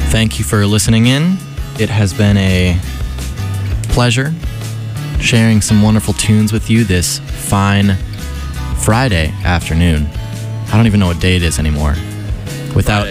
Thank you for listening in. It has been a pleasure sharing some wonderful tunes with you this fine Friday afternoon. I don't even know what day it is anymore. Without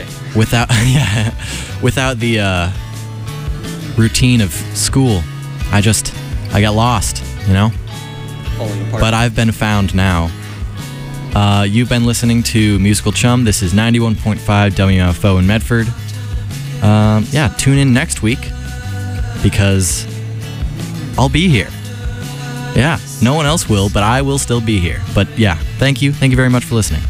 the routine of school, I got lost, you know? Falling apart. But I've been found now. You've been listening to Musical Chum. This is 91.5 WMFO in Medford. Tune in next week because I'll be here. Yeah, no one else will, but I will still be here. But yeah, thank you. Thank you very much for listening.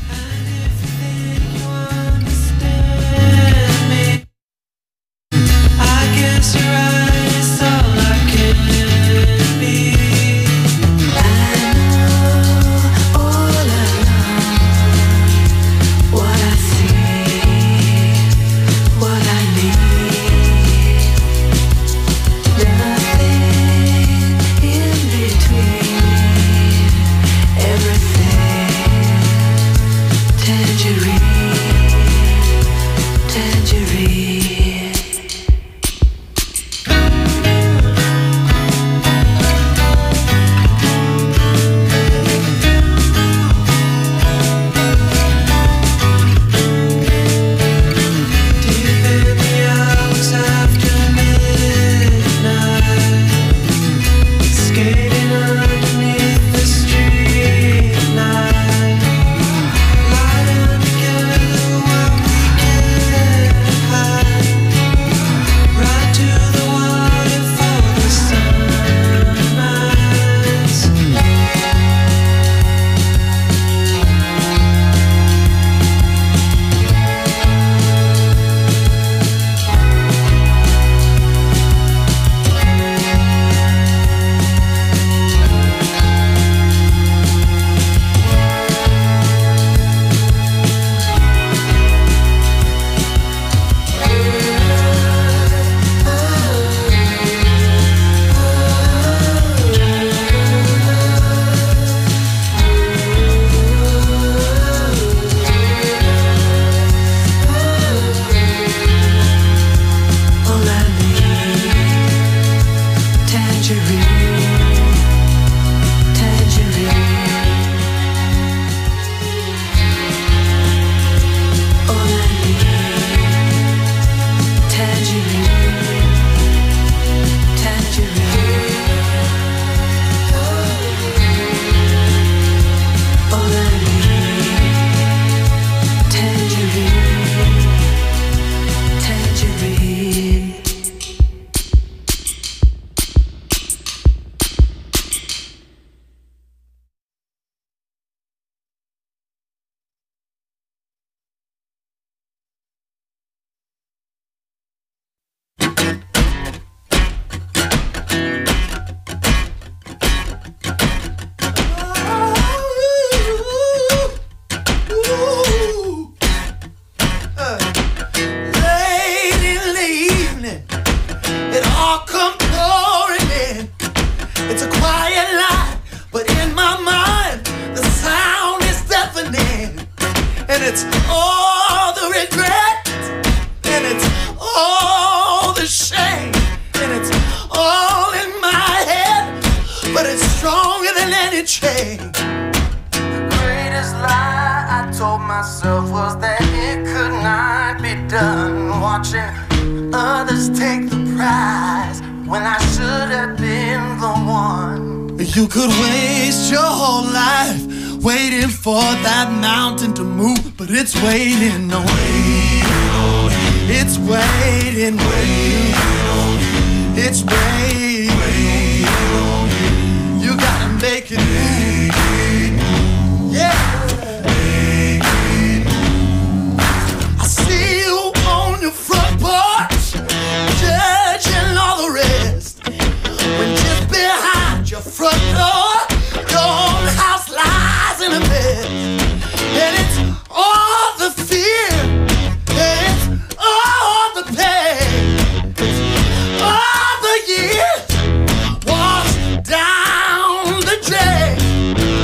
You could waste your whole life waiting for that mountain to move, but it's waiting on you. It's waiting on you. It's waiting on you. You gotta make it move. Yeah. I see you on your front porch, judging all the rest. When just behind your front door, your own house lies in a mess. And it's all the fear, it's all the pain, it's all the years washed down the drain.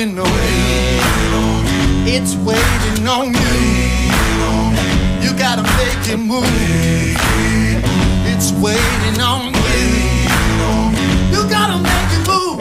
waiting on you. It's waiting on you. You gotta make it move. It's waiting on you. You gotta make it move.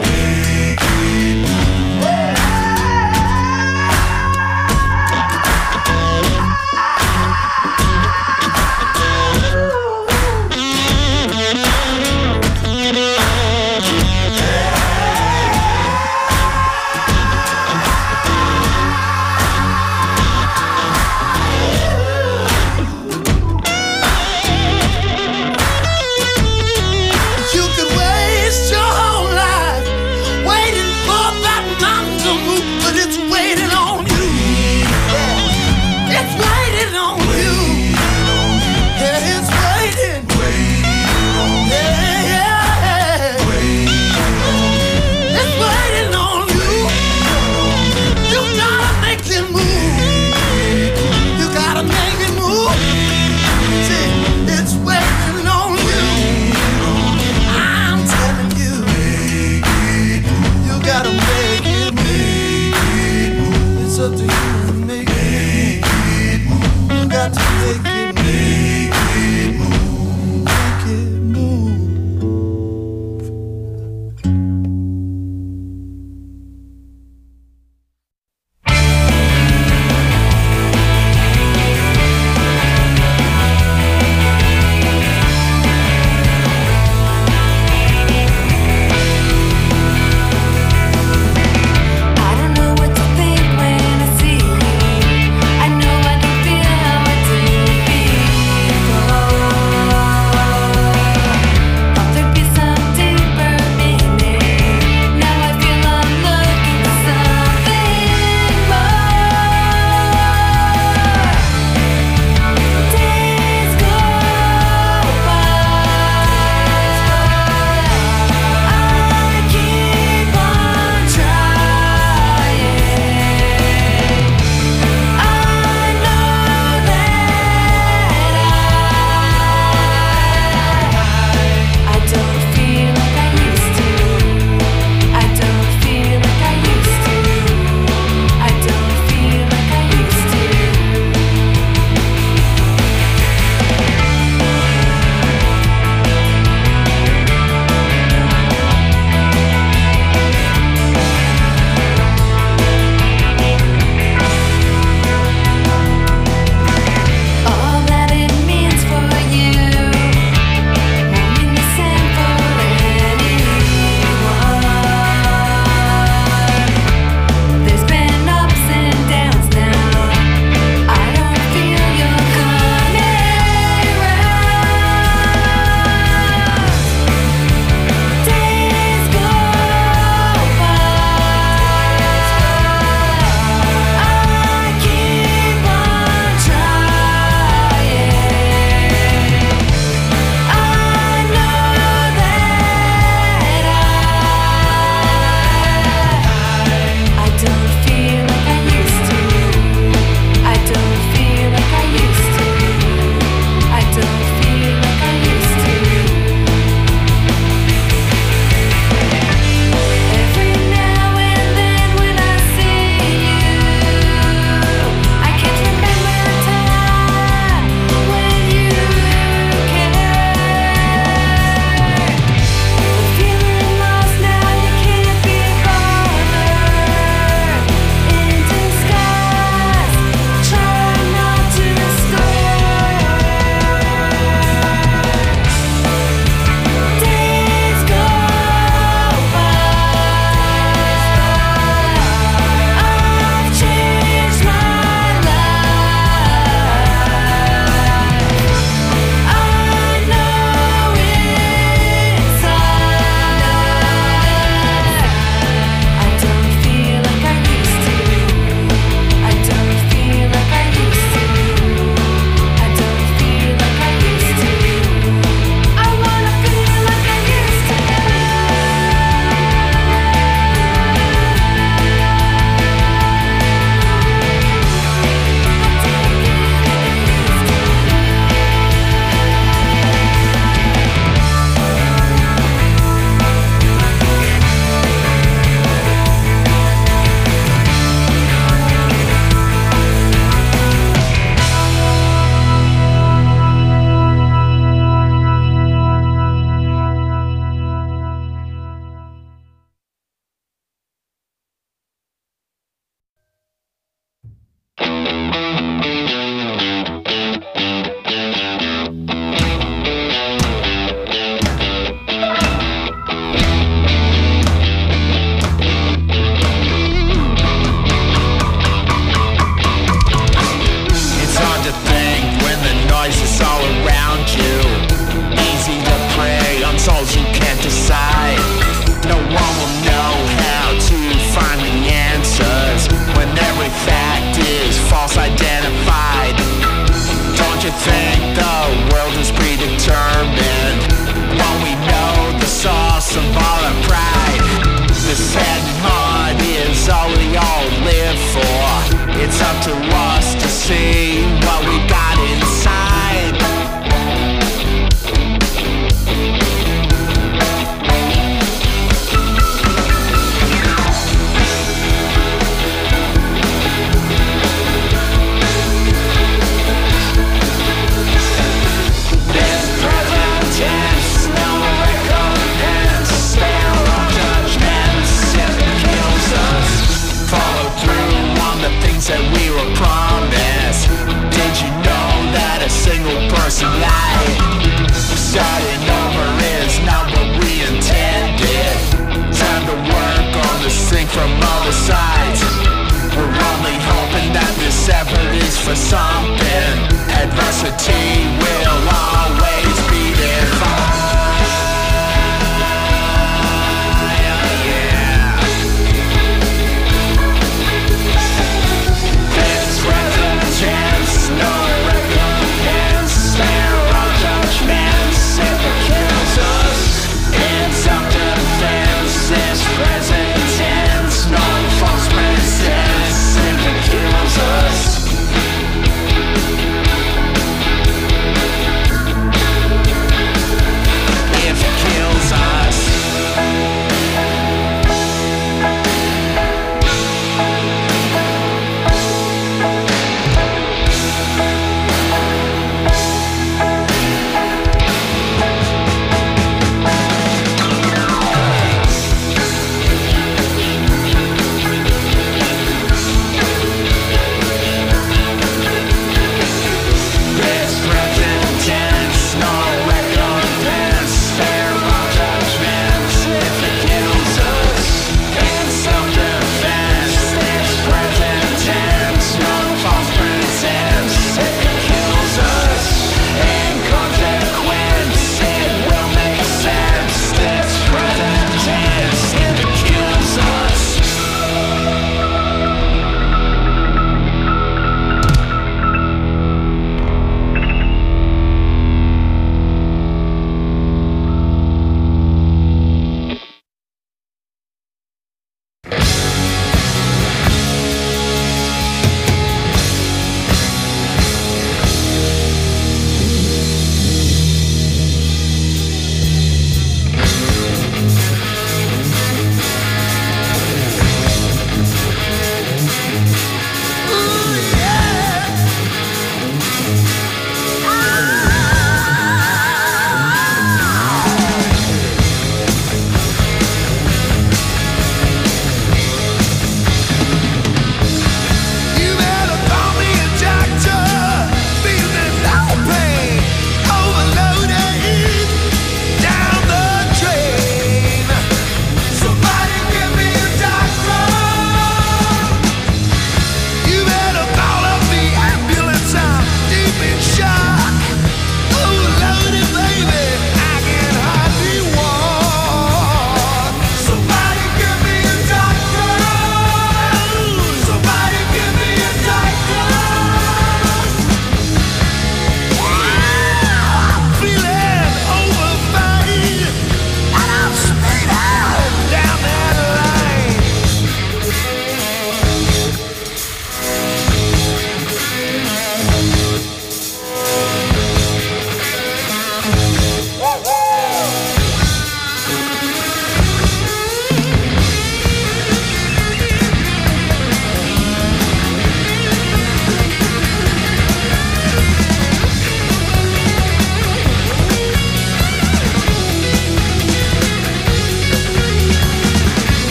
False identity.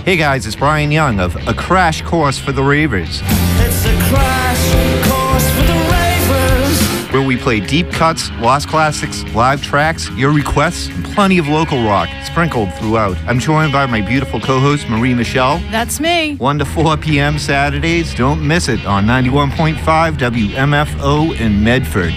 Hey guys, it's Brian Young of A Crash Course for the Ravers. It's a crash course for the ravers. Where we play deep cuts, lost classics, live tracks, your requests, and plenty of local rock sprinkled throughout. I'm joined by my beautiful co-host, Marie Michelle. That's me. 1 to 4 p.m. Saturdays. Don't miss it on 91.5 WMFO in Medford.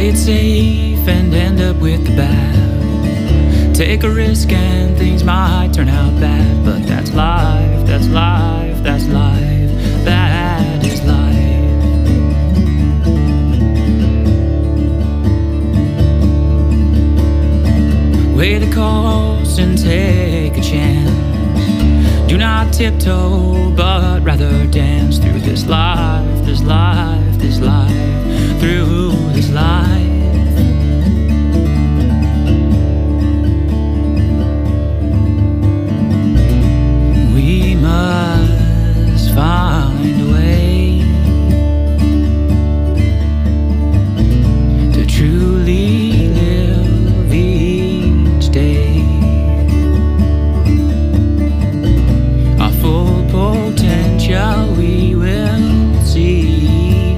Play it safe and end up with the bad. Take a risk and things might turn out bad, but that's life, that's life, that's life, that is life. Weigh the cost and take a chance. Do not tiptoe, but rather dance through this life, this life, this life, through this life. We must find a way to truly live each day. Our full potential we will see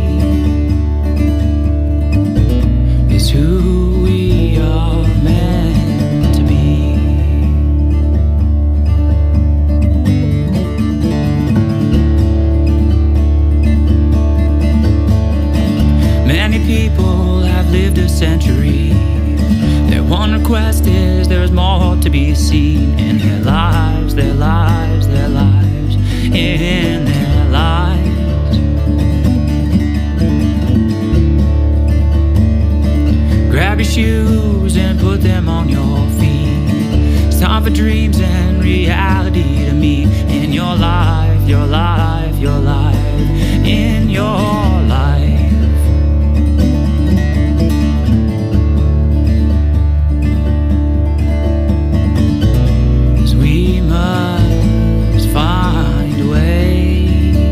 is who we are meant to be. Many people have lived a century. Their one request is there's more to be seen in their lives, their lives, their lives, in their lives. Grab your shoes and put them on your feet. It's time for dreams and reality to meet in your life, your life, your life, in your life. 'Cause we must find a way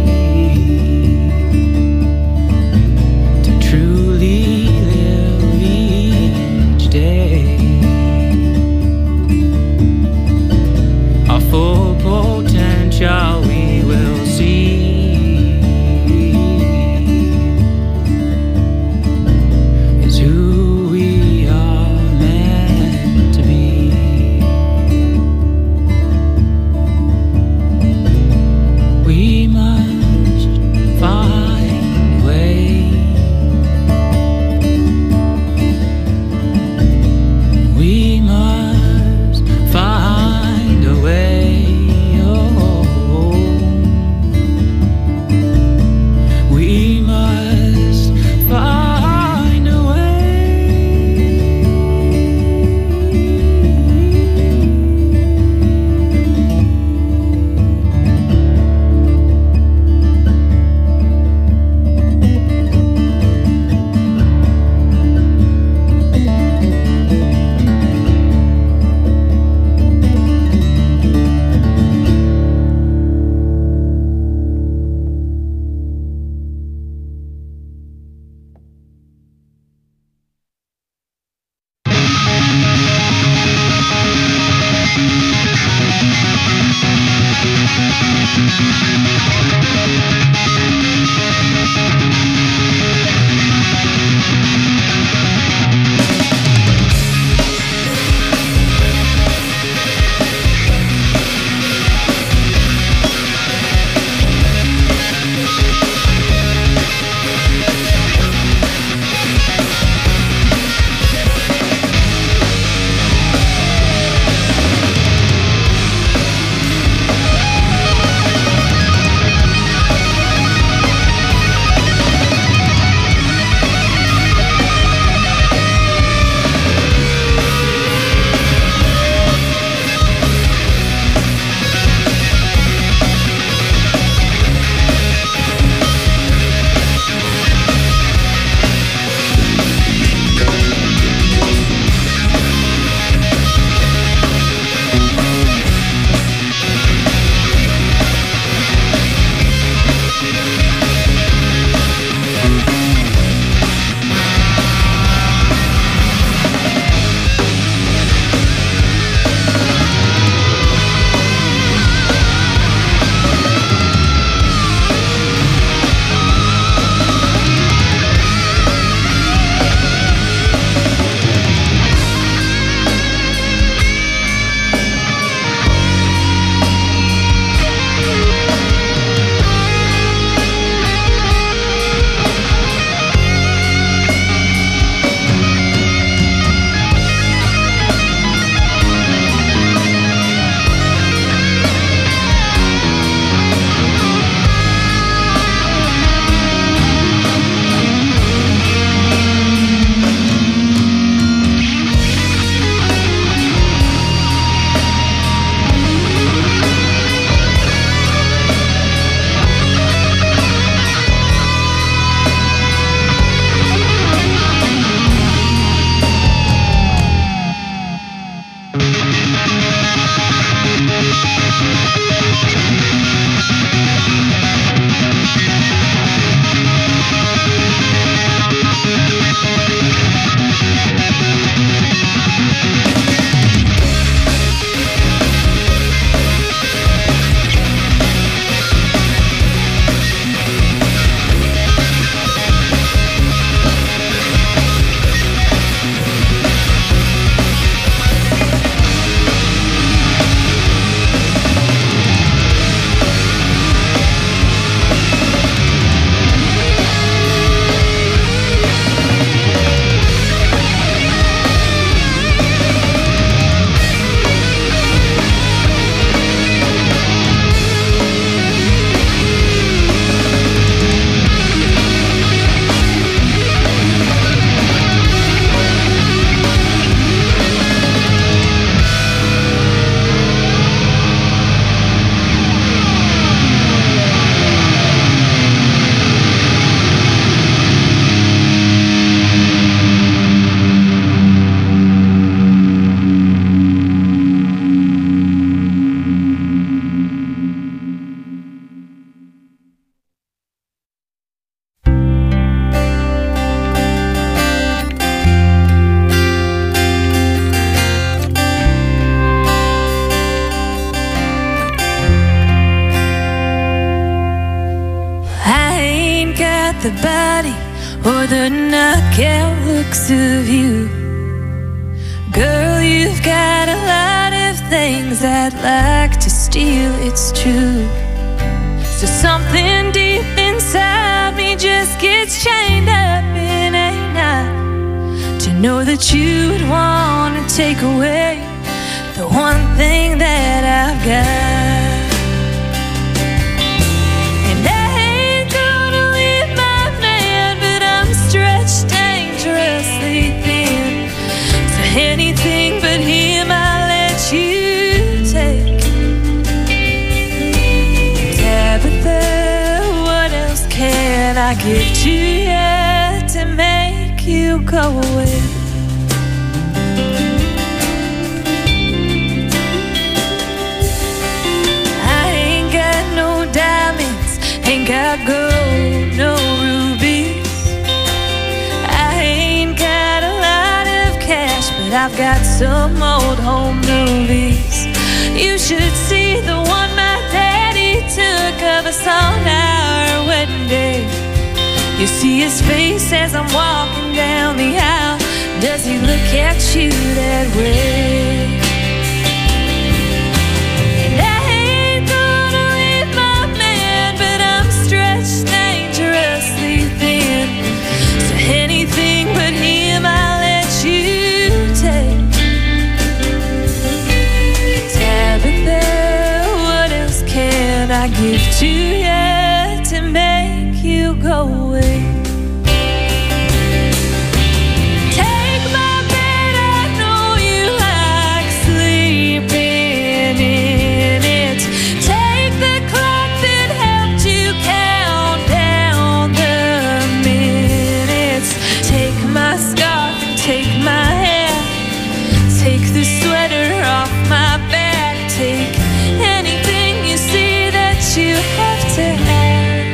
to truly live each day. Our full potential we will see looks of you. Girl, you've got a lot of things I'd like to steal, it's true. So something deep inside me just gets chained up in a knot, to know that you would want to take away the one thing that I've got. And I ain't gonna leave my man, but I'm stretched dangerously thin. So anything but him I'll let you take. Tabitha, what else can I give to you to make you go away? Ain't got gold, no rubies. I ain't got a lot of cash, but I've got some old home movies. You should see the one my daddy took of us on our wedding day. You see his face as I'm walking down the aisle. Does he look at you that way? Anything but him I'll let you take. Tabitha, what else can I give to you to make you go away? Take my bed, I know you like sleeping in it. Take the clock that helped you count down the minutes. Take my scarf and take my hair. Take the sweater off my back. Take anything you see that you have to have.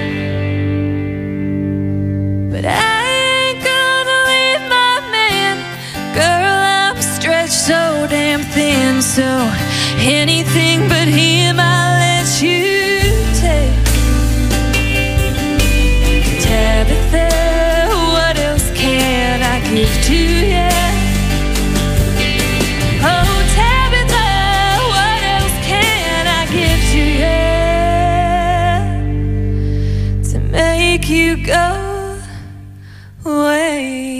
But I ain't gonna leave my man. Girl, I'm stretched so damn thin. So anything but him I'll let you take. Tabitha, can I give to you? Oh, Tabitha, what else can I give to you to make you go away?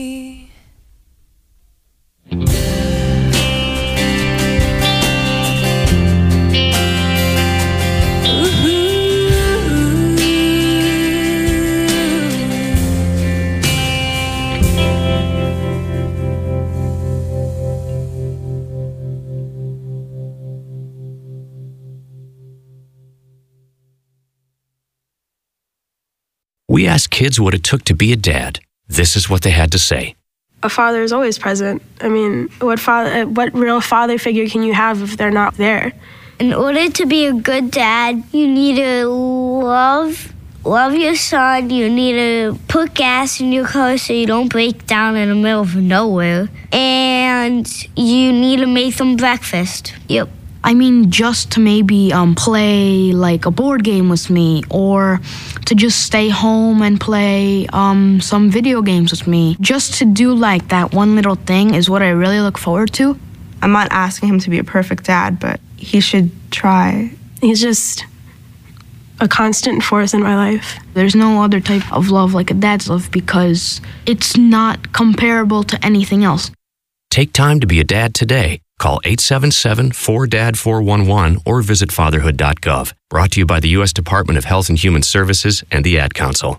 We asked kids what it took to be a dad. This is what they had to say. A father is always present. I mean, what real father figure can you have if they're not there? In order to be a good dad, you need to love your son. You need to put gas in your car so you don't break down in the middle of nowhere. And you need to make them breakfast. Yep. I mean, just to maybe play like a board game with me, or to just stay home and play some video games with me. Just to do like that one little thing is what I really look forward to. I'm not asking him to be a perfect dad, but he should try. He's just a constant force in my life. There's no other type of love like a dad's love because it's not comparable to anything else. Take time to be a dad today. Call 877-4DAD-411 or visit fatherhood.gov. Brought to you by the U.S. Department of Health and Human Services and the Ad Council.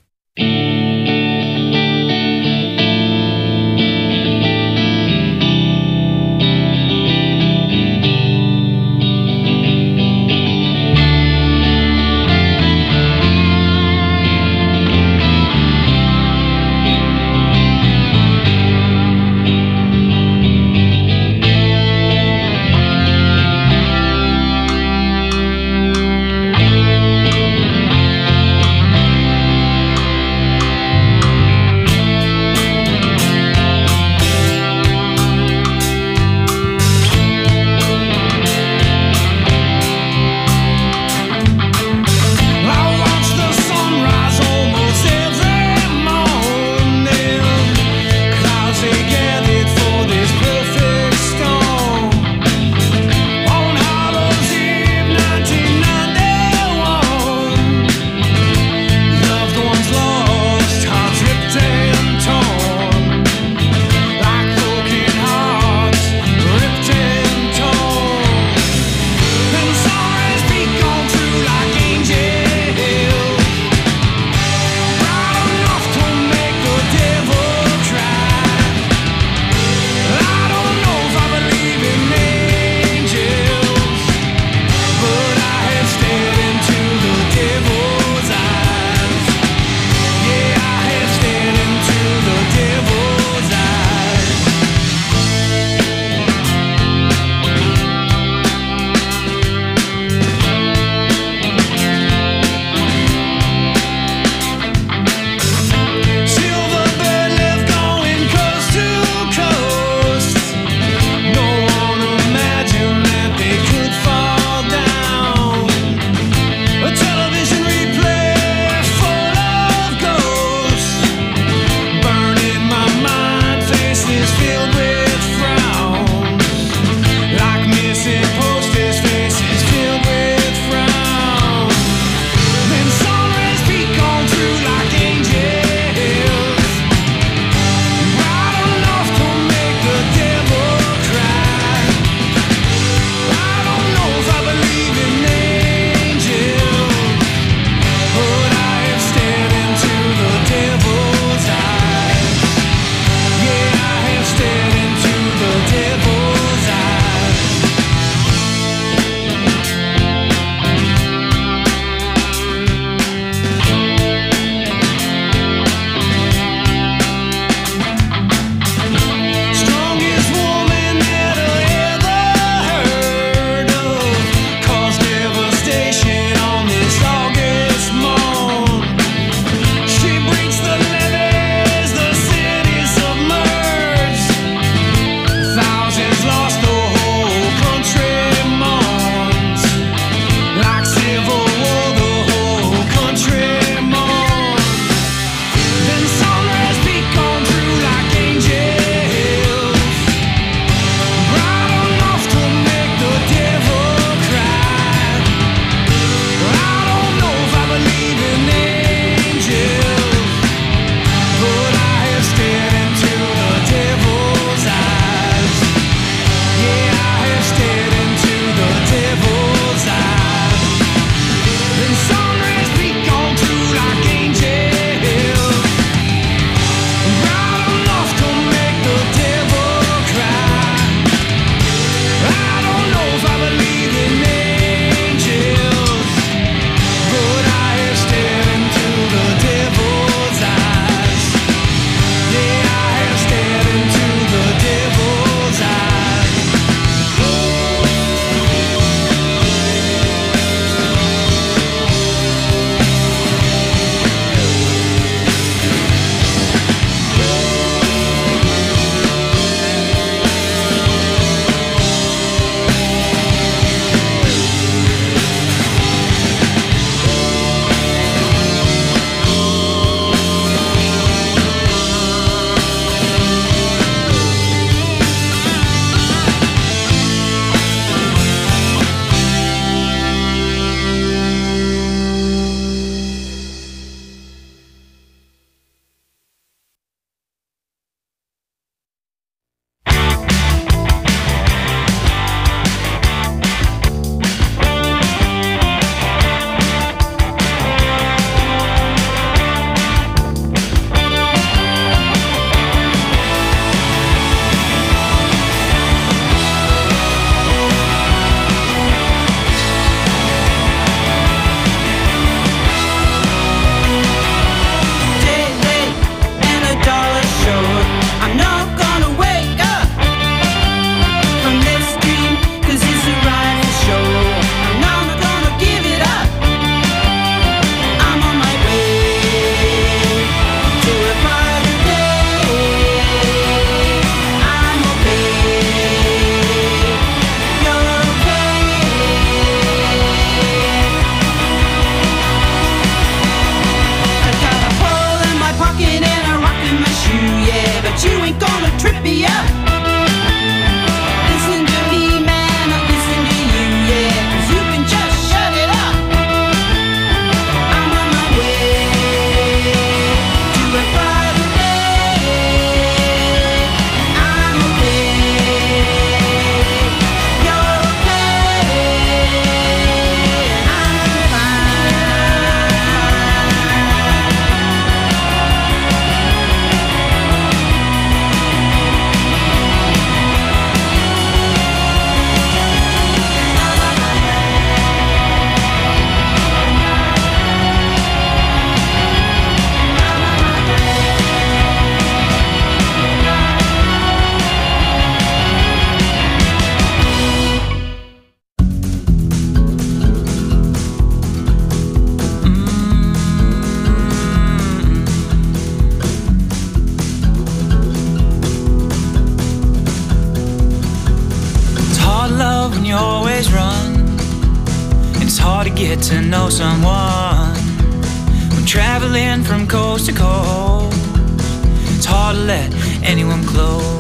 love when you always run, and it's hard to get to know someone when traveling from coast to coast. It's hard to let anyone close.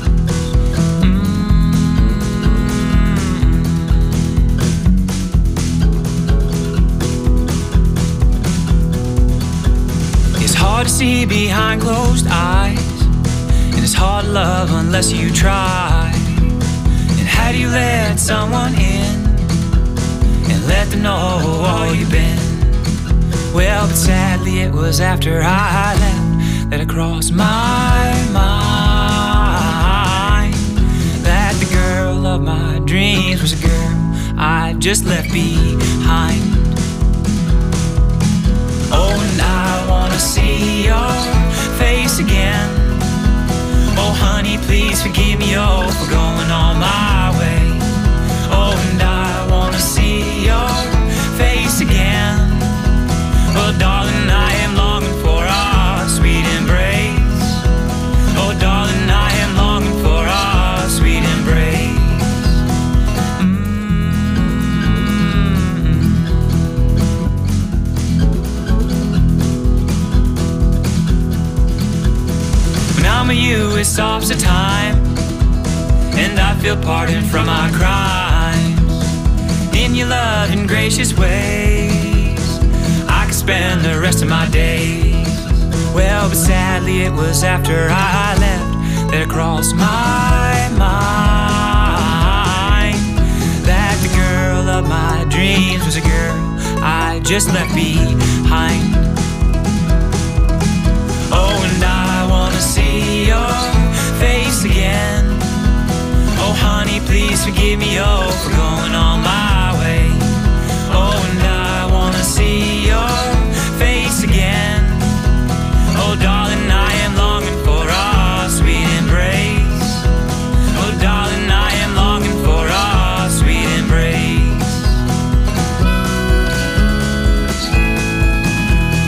It's hard to see behind closed eyes, and it's hard to love unless you try. And how do you let someone in and let them know all you've been? Well, but sadly it was after I left that it crossed my mind that the girl of my dreams was a girl I just left behind. Oh, and I wanna see your face again. Oh, honey, please forgive me, oh, for going on my way. Oh, and I wanna see your face again. Oh, darling, I am longing for our sweet embrace. Oh, darling, I am longing for our sweet embrace. When I'm with you, it stops the time, and I feel pardon from my crimes. In your loving, gracious ways, I could spend the rest of my days. Well, but sadly it was after I left that it crossed my mind that the girl of my dreams was a girl I just left behind. Oh, and I wanna see your face again. Oh, honey, please forgive me, oh, for going on my way. Oh, and I wanna see your face again. Oh, darling, I am longing for our sweet embrace. Oh, darling, I am longing for our sweet embrace.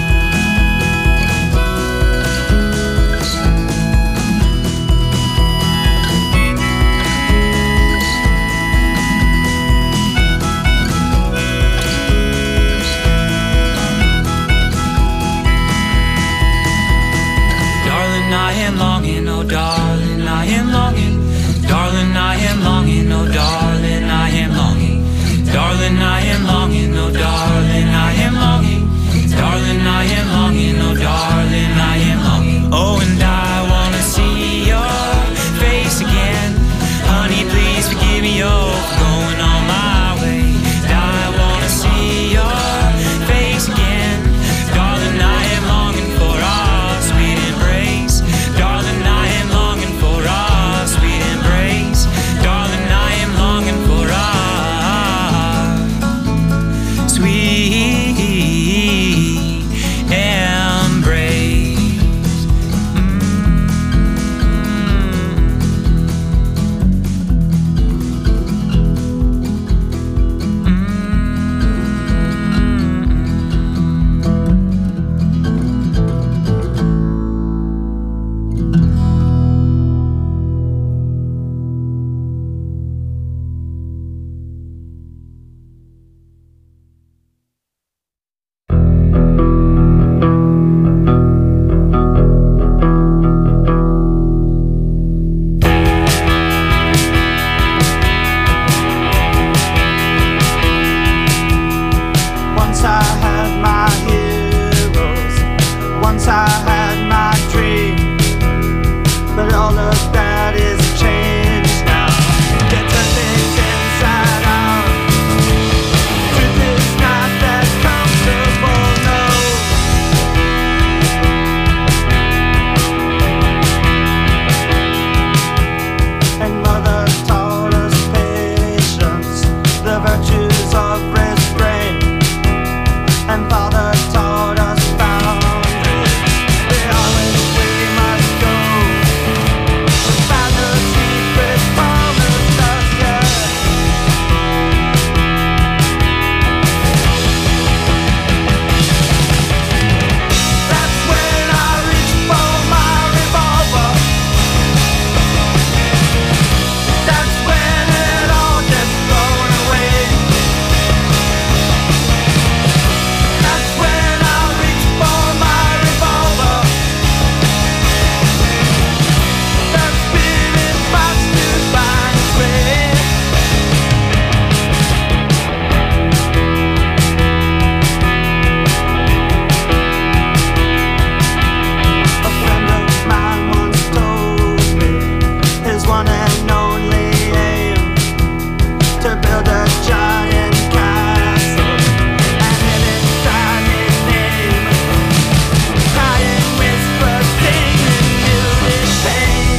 one and only aim to build a giant castle and live inside his name. Crying whispers, singing music, pain.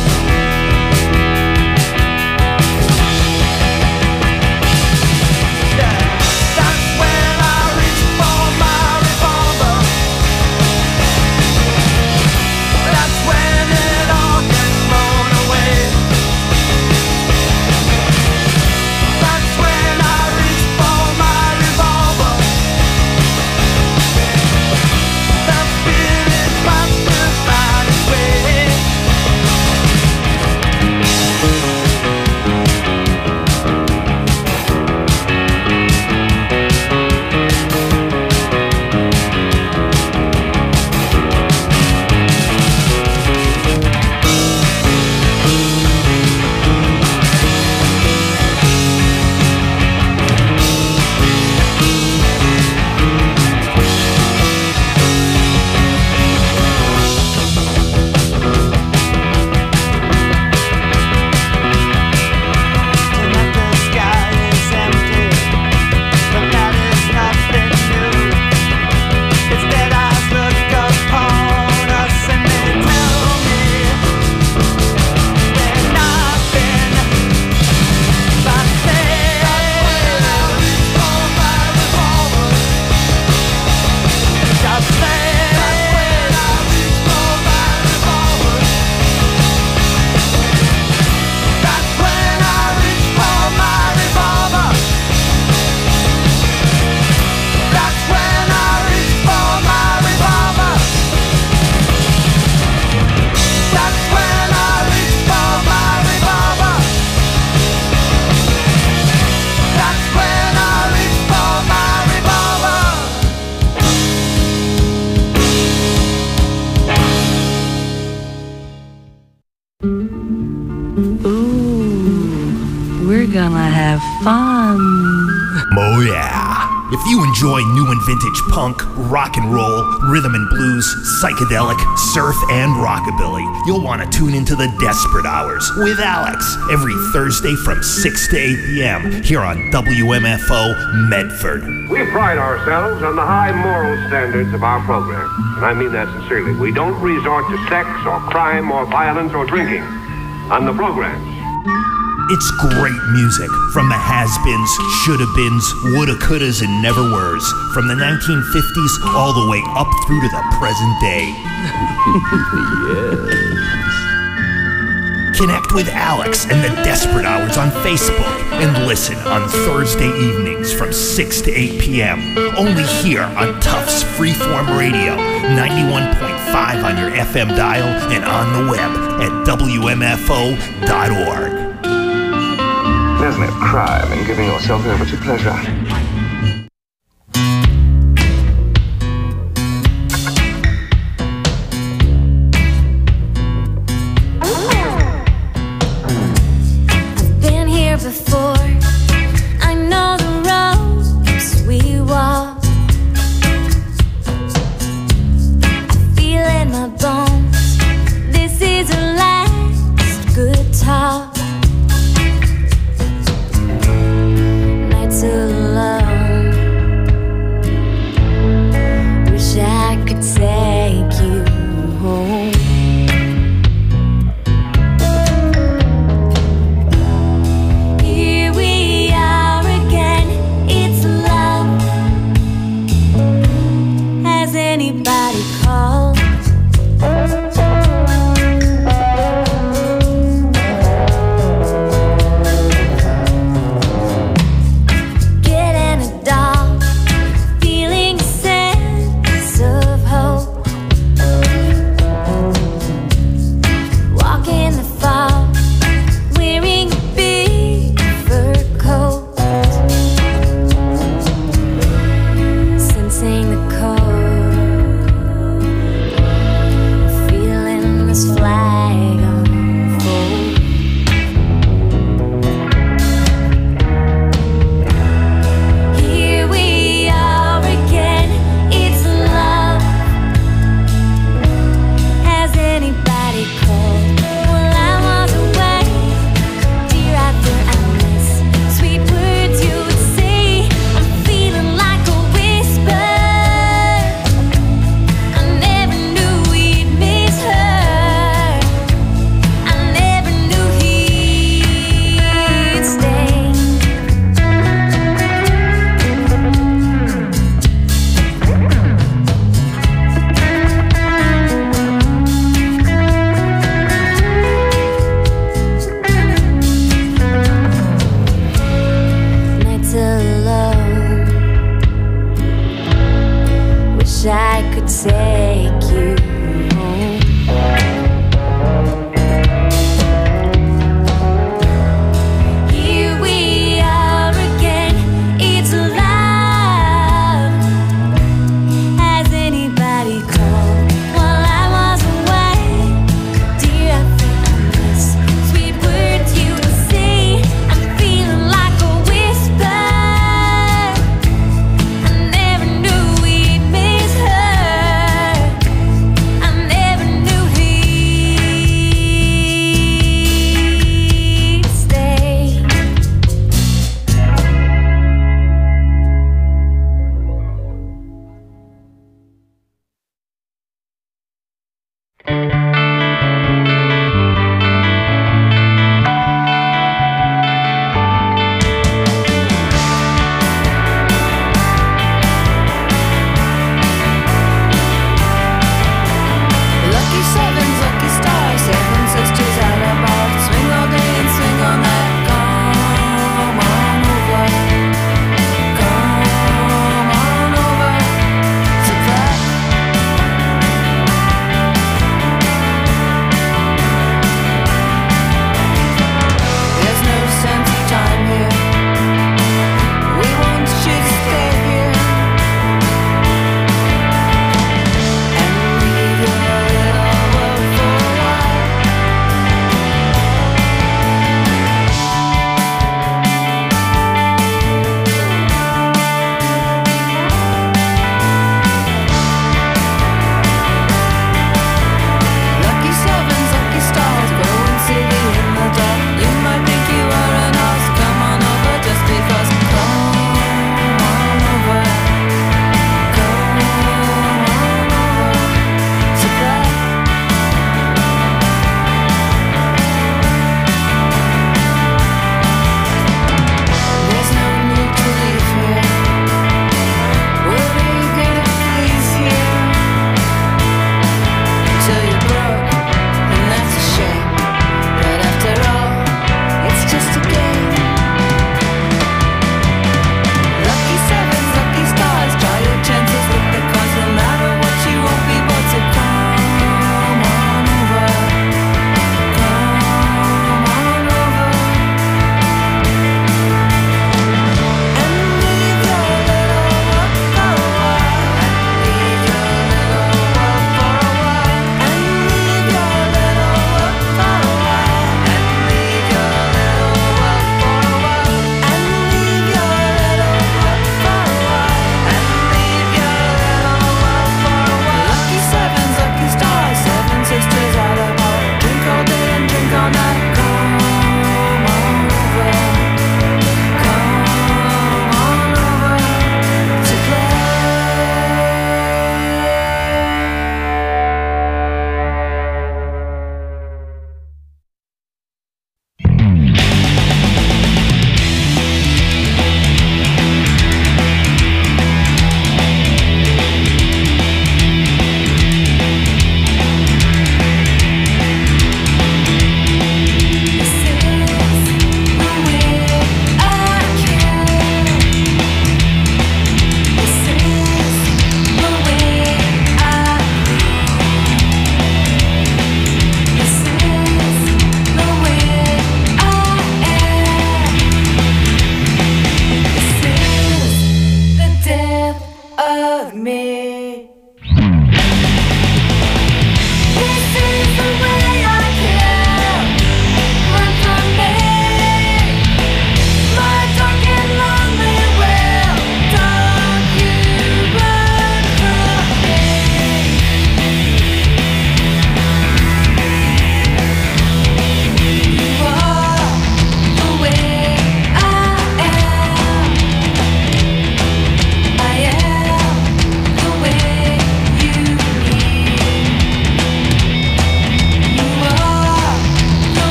That's when I reach for my revolver. That's when it all gets blown away. That's when I reach for my revolver. The spirit wants to find its way. Tonight the sky is empty, but that is nothing new. Its dead eyes look upon us and they tell me we're nothing but sailors. For my revolver, just sailors. For my revolver, that's when I reach for my revolver. That's when I reach for my revolver. That's when I reach for my revolver. That's when I reach for my revolver. Ooh, we're gonna have fun. Oh yeah. If you enjoy new and vintage punk, rock and roll, rhythm and blues, psychedelic, surf, and rockabilly, you'll want to tune into the Desperate Hours with Alex every Thursday from 6 to 8 p.m. here on WMFO Medford. We pride ourselves on the high moral standards of our program, and I mean that sincerely. We don't resort to sex or crime or violence or drinking on the programs. It's great music from the has-beens, shoulda-beens, woulda, couldas, and never-weres, from the 1950s all the way up through to the present day. Yes. Connect with Alex and the Desperate Hours on Facebook and listen on Thursday evenings from 6 to 8 p.m. Only here on Tufts Freeform Radio, 91.5 on your FM dial and on the web at WMFO.org. There's no crime in giving yourself over to pleasure. I've been here before. I know the roads we walk. I feel in my bones. This is our last good talk. Nights alone.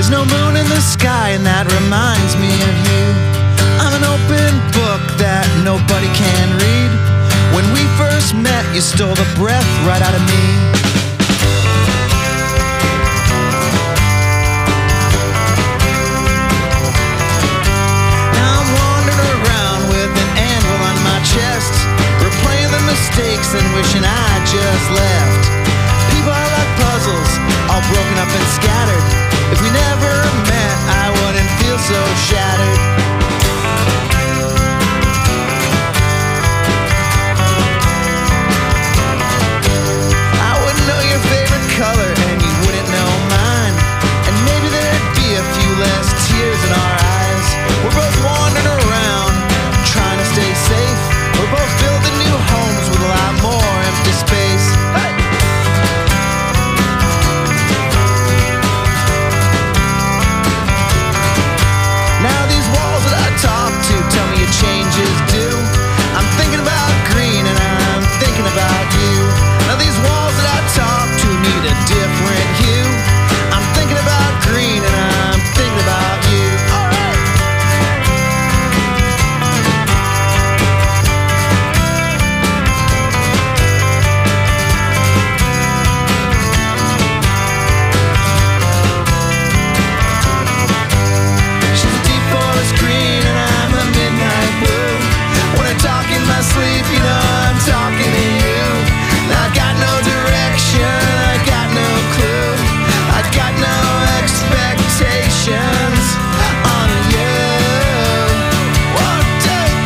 There's no moon in the sky, and that reminds me of you. I'm an open book that nobody can read. When we first met, you stole the breath right out of me.